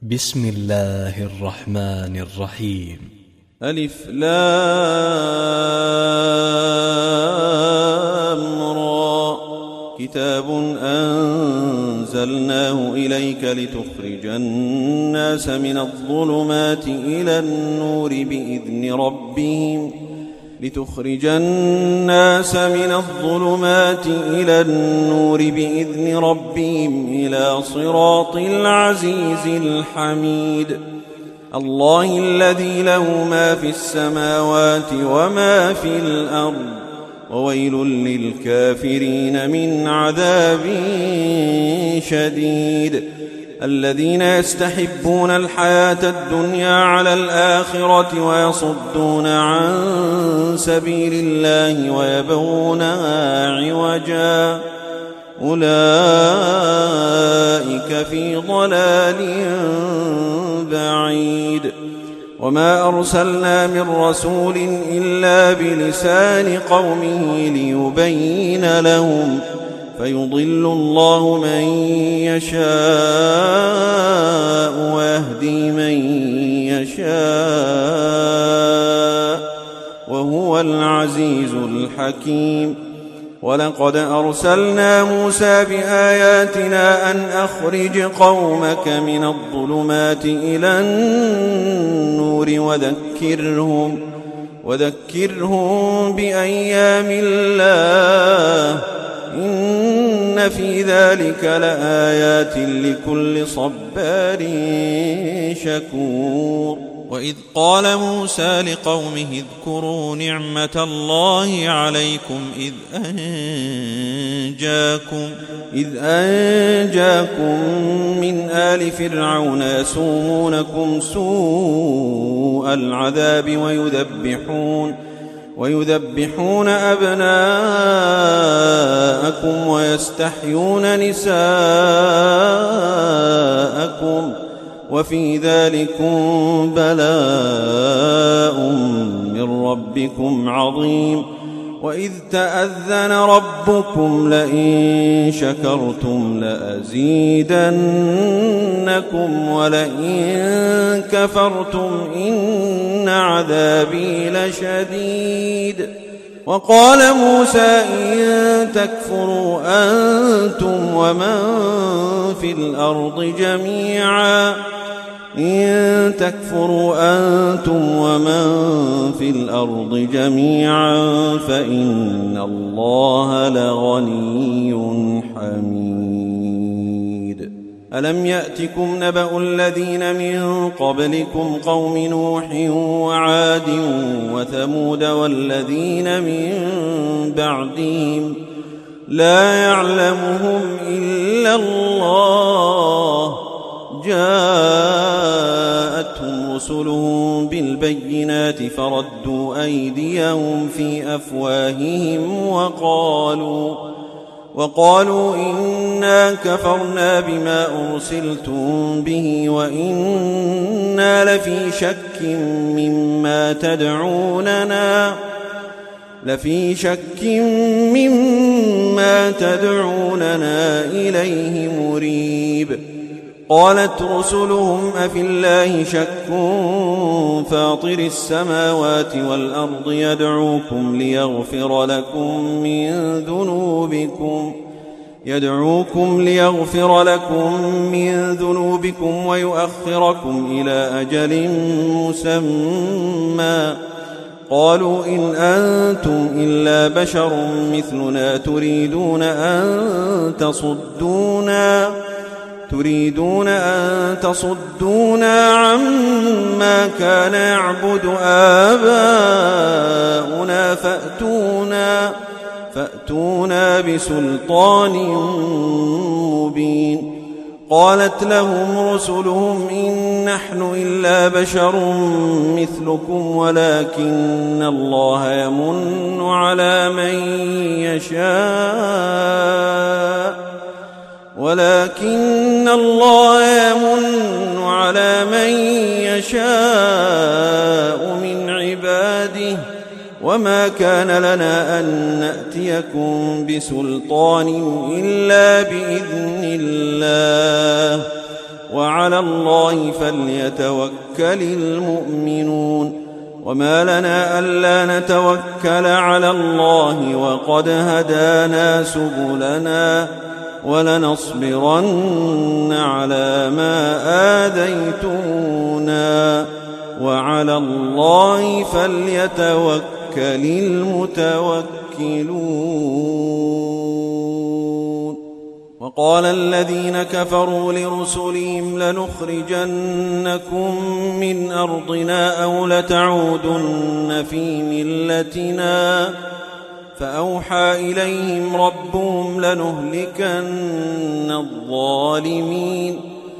بسم الله الرحمن الرحيم. ألف لام را. كتاب أنزلناه إليك لتخرج الناس من الظلمات إلى النور بإذن ربهم إلى صراط العزيز الحميد. الله الذي له ما في السماوات وما في الأرض، وويل للكافرين من عذاب شديد. الذين يستحبون الحياة الدنيا على الآخرة ويصدون عن سبيل الله ويبغونها عوجا، أولئك في ضلال بعيد. وما أرسلنا من رسول إلا بلسان قومه ليبين لهم، فيضل الله من يشاء ويهدي من يشاء، وهو العزيز الحكيم. ولقد أرسلنا موسى بآياتنا أن أخرج قومك من الظلمات إلى النور وذكرهم بأيام الله، إن في ذلك لآيات لكل صبار شكور. وإذ قال موسى لقومه اذكروا نعمة الله عليكم إذ أنجاكم من آل فرعون يسومونكم سوء العذاب ويذبحون أبناءكم ويستحيون نساءكم، وفي ذلكم بلاء من ربكم عظيم. وإذ تأذن ربكم لئن شكرتم لأزيدنكم ولئن كفرتم إن عذابي لشديد. وقال موسى إن تكفروا أنتم ومن في الأرض جميعا فإن الله لغني حميد. ألم يأتكم نبأ الذين من قبلكم قوم نوح وعاد وثمود والذين من بعدهم لا يعلمهم إلا الله، جاءتهم رسلهم بالبينات فردوا أيديهم في أفواههم وقالوا إنا كفرنا بما أرسلتم به وإنا لفي شك مما تدعوننا إليه مريب. قالت رسلهم أفي الله شك فاطر السماوات والأرض يدعوكم ليغفر لكم من ذنوبكم ويؤخركم إلى أجل مسمى. قالوا إن أنتم إلا بشر مثلنا تريدون أن تصدونا عما كان يعبد آباؤنا فأتونا بسلطان مبين. قالت لهم رسلهم إن نحن إلا بشر مثلكم ولكن الله يمن على من يشاء من عباده، وما كان لنا أن نأتيكم بسلطان إلا بإذن الله، وعلى الله فليتوكل المؤمنون وما لنا ألا نتوكل على الله وقد هدانا سبلنا ولنصبرن على ما آذيتمونا وعلى الله فليتوكل المتوكلون. وقال الذين كفروا لرسلهم لنخرجنكم من أرضنا أو لتعودن في ملتنا فأوحى إليهم ربهم لنهلكن الظالمين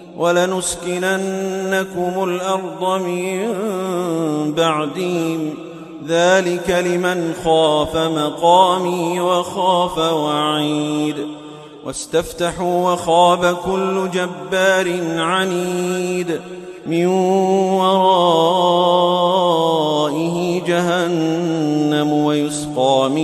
ولنسكننكم الأرض من بعدهم ذلك لمن خاف مقامي وخاف وعيد. واستفتحوا وخاب كل جبار عنيد من ورائه جهنم ويسقى من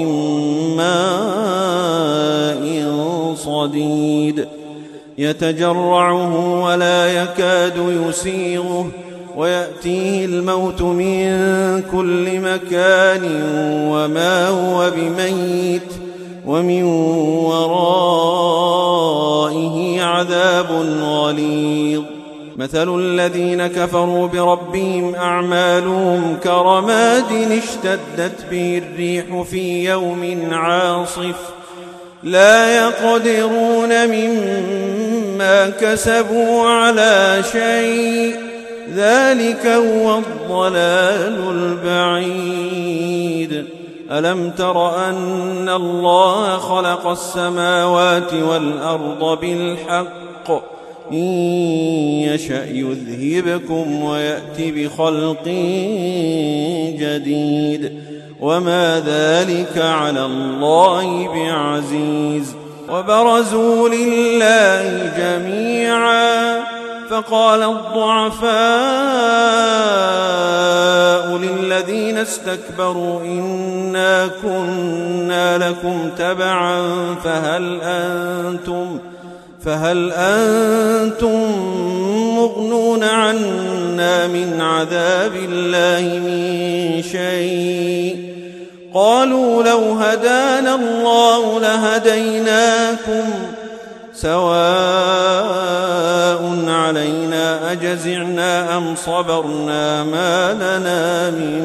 ماء صديد يتجرعه ولا يكاد يسيغه ويأتيه الموت من كل مكان وما هو بميت ومن ورائه عذاب غليظ. مثل الذين كفروا بربهم أعمالهم كرماد اشتدت به الريح في يوم عاصف لا يقدرون مما كسبوا على شيء ذلك هو الضلال البعيد. ألم تر أن الله خلق السماوات والأرض بالحق إن يشأ يذهبكم ويأتي بخلق جديد وما ذلك على الله بعزيز. وبرزوا لله جميعا فقال الضعفاء للذين استكبروا إنا كنا لكم تبعا فهل أنتم مغنون عنا من عذاب الله من شيء قالوا لو هدانا الله لهديناكم سواء علينا أجزعنا أم صبرنا ما لنا من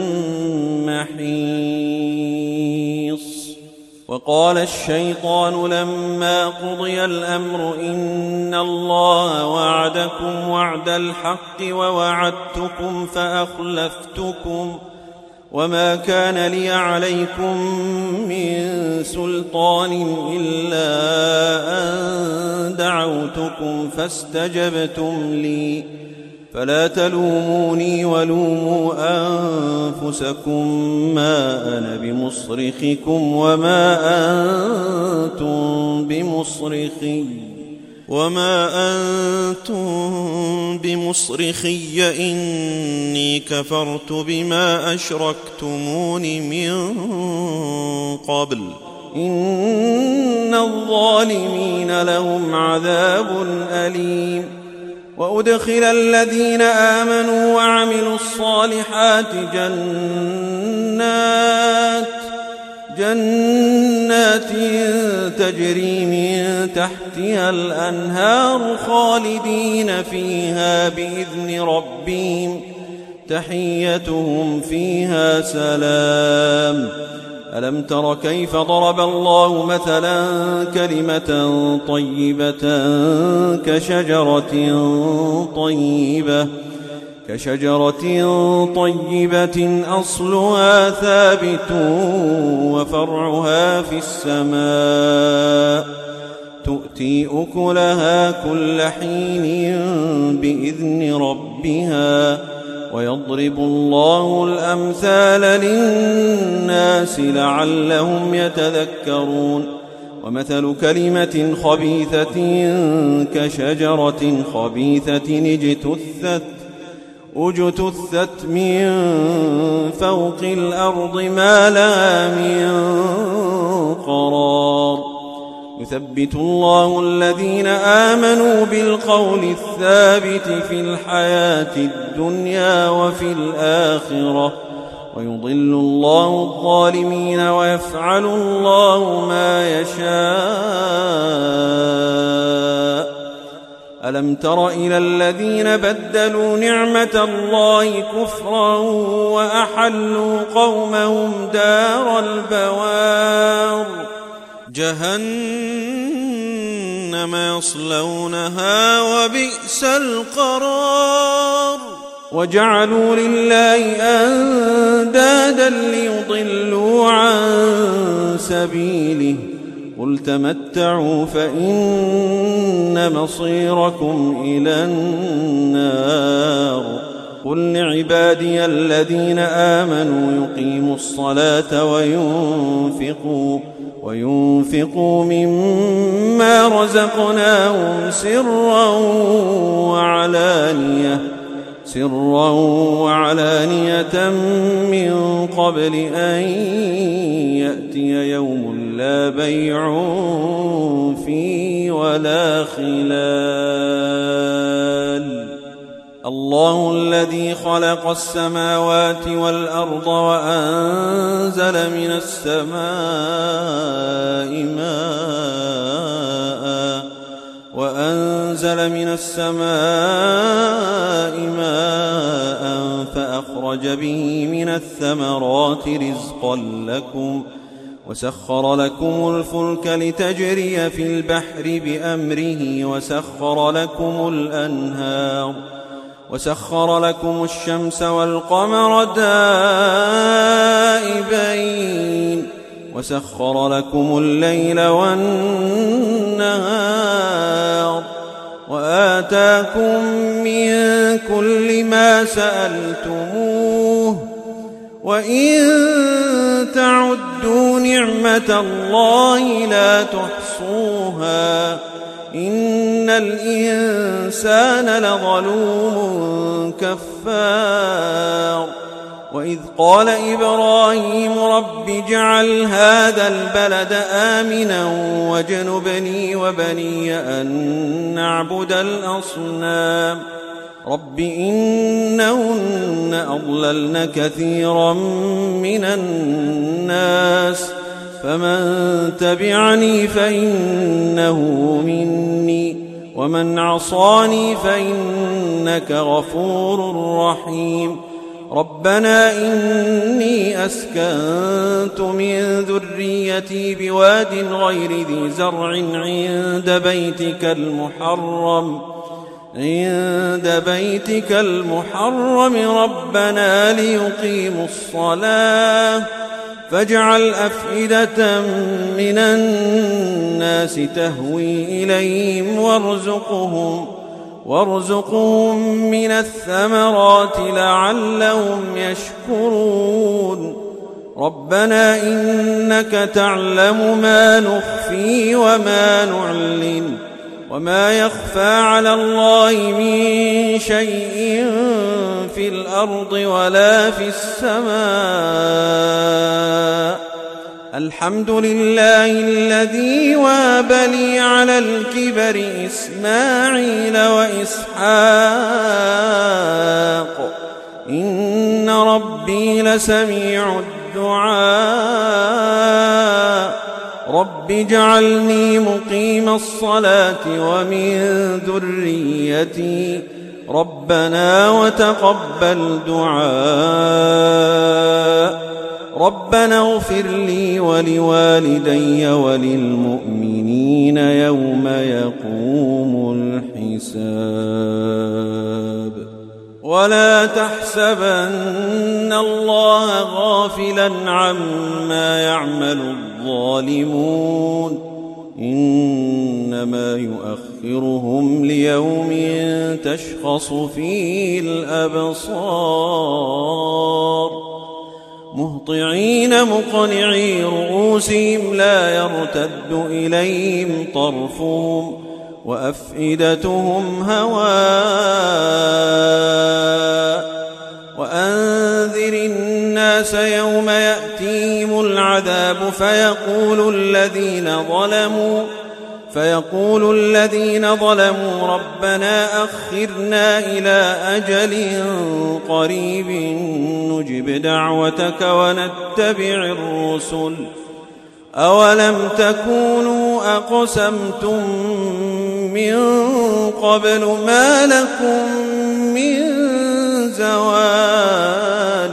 محيص. وقال الشيطان لما قضي الأمر إن الله وعدكم وعد الحق ووعدتكم فأخلفتكم وما كان لي عليكم من سلطان إلا أن دعوتكم فاستجبتم لي فلا تلوموني ولوموا أنفسكم ما أنا بمصرخكم وما أنتم بمصرخي إني كفرت بما أشركتمون من قبل إن الظالمين لهم عذاب أليم. وأدخل الذين آمنوا وعملوا الصالحات جنات تجري من تحتها الأنهار خالدين فيها بإذن ربهم تحيتهم فيها سلام. ألم تر كيف ضرب الله مثلا كلمة طيبة كشجرة طيبة أصلها ثابت وفرعها في السماء تؤتي أكلها كل حين بإذن ربها ويضرب الله الأمثال للناس لعلهم يتذكرون. ومثل كلمة خبيثة كشجرة خبيثة اجتثت من فوق الأرض ما لها من قرار يثبت الله الذين آمنوا بالقول الثابت في الحياة الدنيا وفي الآخرة ويضل الله الظالمين ويفعل الله ما يشاء. ألم تر إلى الذين بدلوا نعمة الله كفرا وأحلوا قومهم دار البوار جهنم يصلونها وبئس القرار وجعلوا لله أندادا ليضلوا عن سبيله قل تمتعوا فإن مصيركم إلى النار قل لعبادي الذين آمنوا يقيموا الصلاة وينفقوا مما رزقناهم سرا وعلانية من قبل أن يأتي يوم لا بيع فيه ولا خلال. الله الذي خلق السماوات والأرض وأنزل من السماء ماء فأخرج به من الثمرات رزقا لكم وسخر لكم الفلك لتجري في البحر بأمره وسخر لكم الشمس والقمر دائبين وسخر لكم الليل والنهار وآتاكم من كل ما سألتموه وإن تعدوا نعمة الله لا تحصوها إن الإنسان لظلوم كفار. وإذ قال إبراهيم رب اجعل هذا البلد آمنا واجنبني وبني أن نعبد الأصنام رب إنهن أضللن كثيرا من الناس فمن تبعني فإنه مني ومن عصاني فإنك غفور رحيم. ربنا إني أسكنت من ذريتي بواد غير ذي زرع عند بيتك المحرم ربنا ليقيموا الصلاة فاجعل أفئدة من الناس تهوي إليهم وارزقهم من الثمرات لعلهم يشكرون. ربنا إنك تعلم ما نخفي وما نعلن وما يخفى على الله من شيء في الأرض ولا في السماء. الحمد لله الذي وهب لي على الكبر إسماعيل وإسحاق إن ربي لسميع الدعاء. رب اجعلني مقيم الصلاة ومن ذريتي ربنا وتقبل دعاء. ربنا اغفر لي ولوالدي وللمؤمنين يوم يقوم الحساب. ولا تحسبن الله غافلا عما يعمل الظالمون إنما يؤخرهم ليوم تشخص فيه الأبصار مهطعين مقنعي رؤوسهم لا يرتد إليهم طرفهم وأفئدتهم هواء. وأنذر الناس يوم فيقول الذين ظلموا ربنا أخرنا إلى أجل قريب نجب دعوتك ونتبع الرسل أولم تكونوا أقسمتم من قبل ما لكم من زوال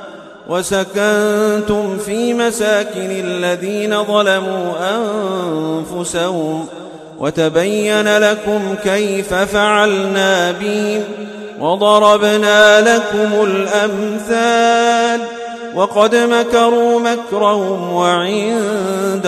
وسكنتم في مساكن الذين ظلموا أنفسهم وتبين لكم كيف فعلنا بهم وضربنا لكم الأمثال وقد مكروا مكرهم وعند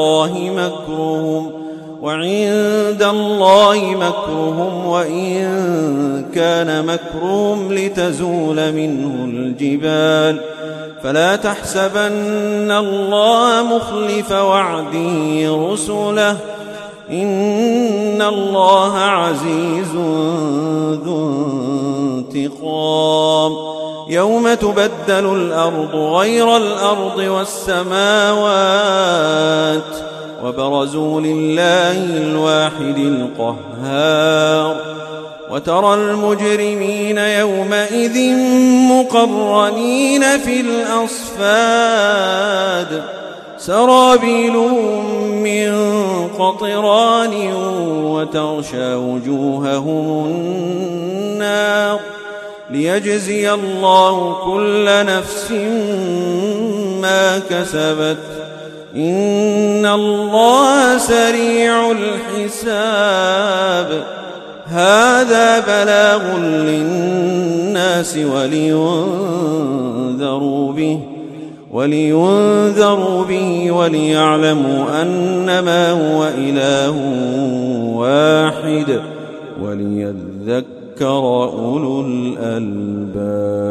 الله مكرهم وإن كان مكرهم لتزول منه الجبال فلا تحسبن الله مخلف وعده رسله إن الله عزيز ذو انتقام يوم تبدل الأرض غير الأرض والسماوات وبرزوا لله الواحد القهار وترى المجرمين يومئذ مقرنين في الأصفاد سرابيلهم من قطران وتغشى وجوههم النار ليجزي الله كل نفس ما كسبت إن الله سريع الحساب هذا بلاغ للناس ولينذروا به وليعلموا أنما هو إله واحد وليذكر أولو الألباب